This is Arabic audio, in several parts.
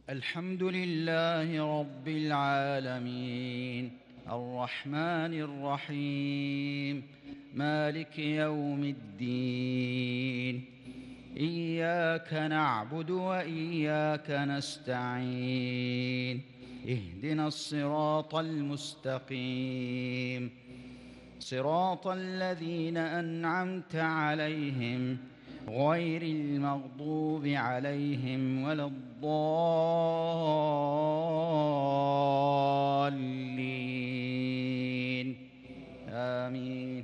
الحمد لله رب العالمين الرحمن الرحيم مالك يوم الدين. إياك نعبد وإياك نستعين. اهدنا الصراط المستقيم، صراط الذين أنعمت عليهم غير المغضوب عليهم ولا الضالين. آمين.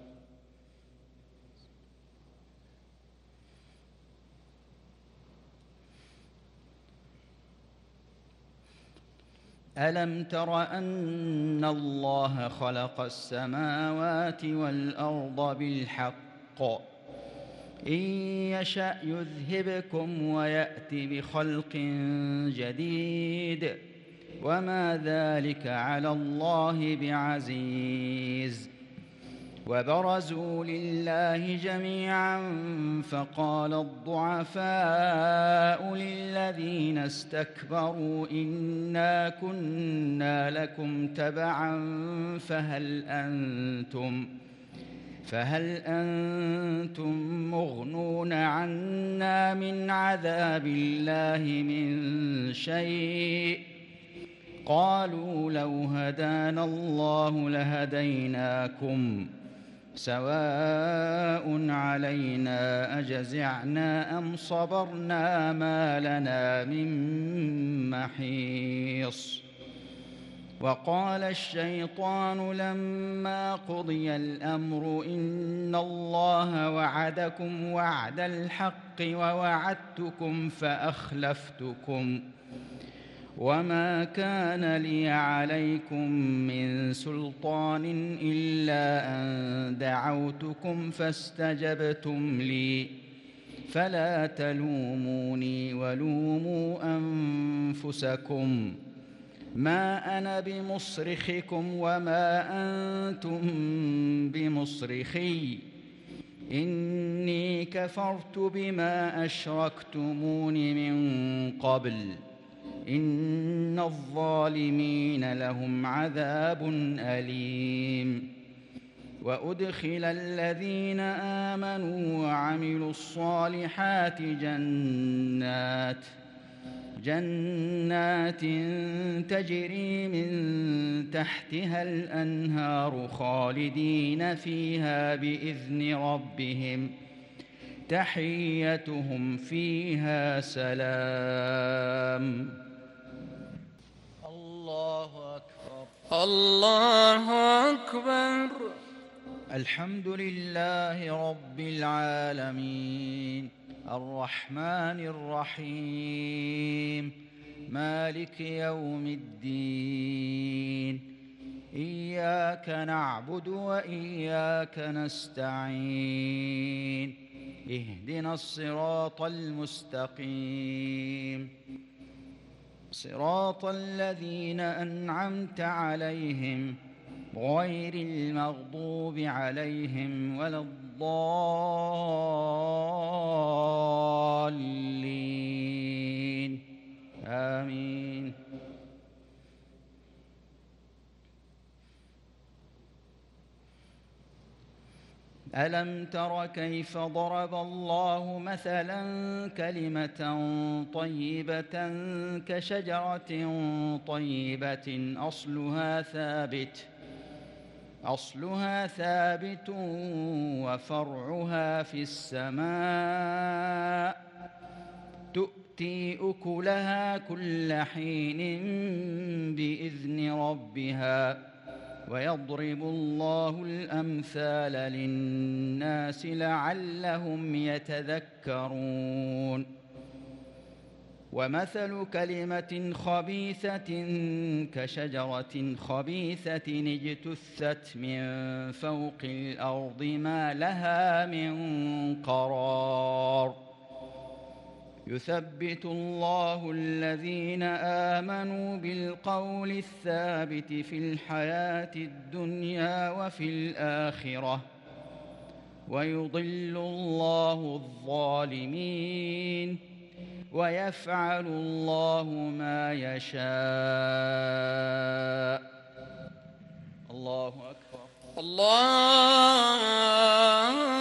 ألم تر أن الله خلق السماوات والأرض بالحق إن يشأ يذهبكم ويأت بخلق جديد وما ذلك على الله بعزيز. وبرزوا لله جميعا فقال الضعفاء للذين استكبروا إنا كنا لكم تبعا فهل أنتم مغنون عنا من عذاب الله من شيء؟ قالوا لو هدانا الله لهديناكم سواء علينا أجزعنا أم صبرنا ما لنا من محيص. وقال الشيطان لما قضي الأمر إن الله وعدكم وعد الحق ووعدتكم فأخلفتكم وما كان لي عليكم من سلطان إلا أن دعوتكم فاستجبتم لي فلا تلوموني ولوموا أنفسكم ما أنا بمصرخكم وما أنتم بمصرخي إني كفرت بما أشركتمون من قبل إن الظالمين لهم عذاب أليم. وأدخل الذين آمنوا وعملوا الصالحات جنات تجري من تحتها الأنهار خالدين فيها بإذن ربهم تحيتهم فيها سلام. الله أكبر. الله أكبر. الحمد لله رب العالمين الرحمن الرحيم مالك يوم الدين. إياك نعبد وإياك نستعين. اهدنا الصراط المستقيم، صراط الذين أنعمت عليهم غير المغضوب عليهم ولا الضالين. آمين. ألم تر كيف ضرب الله مثلا كلمة طيبة كشجرة طيبة أصلها ثابت وفرعها في السماء تؤتي أكلها كل حين بإذن ربها ويضرب الله الأمثال للناس لعلهم يتذكرون. ومثل كلمة خبيثة كشجرة خبيثة اجتثت من فوق الأرض ما لها من قرار. يثبت الله الذين آمنوا بالقول الثابت في الحياة الدنيا وفي الآخرة ويضل الله الظالمين ويفعل الله ما يشاء. الله أكبر. الله